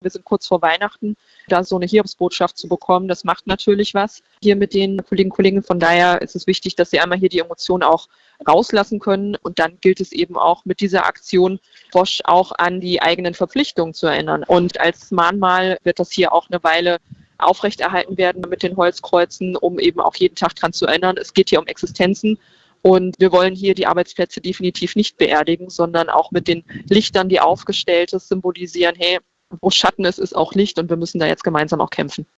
Wir sind kurz vor Weihnachten, da so eine Hiobsbotschaft zu bekommen, das macht natürlich was hier mit den Kolleginnen und Kollegen. Von daher ist es wichtig, dass sie einmal hier die Emotionen auch rauslassen können. Und dann gilt es eben auch mit dieser Aktion Bosch auch an die eigenen Verpflichtungen zu erinnern. Und als Mahnmal wird das hier auch eine Weile aufrechterhalten werden mit den Holzkreuzen, um eben auch jeden Tag dran zu erinnern. Es geht hier um Existenzen. Und wir wollen hier die Arbeitsplätze definitiv nicht beerdigen, sondern auch mit den Lichtern, die aufgestellt sind, symbolisieren, hey, wo Schatten ist, ist auch Licht und wir müssen da jetzt gemeinsam auch kämpfen.